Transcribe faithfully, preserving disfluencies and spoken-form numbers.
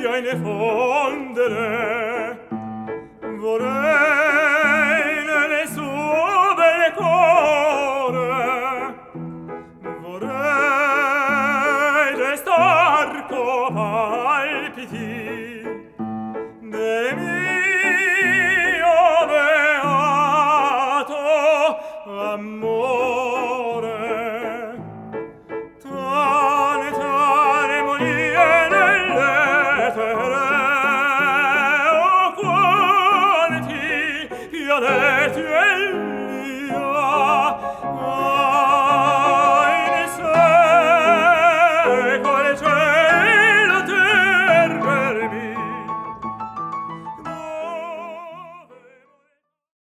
io ne fondere vorrei nelle sue belle cuore vorrei destar palpiti del mio beato amore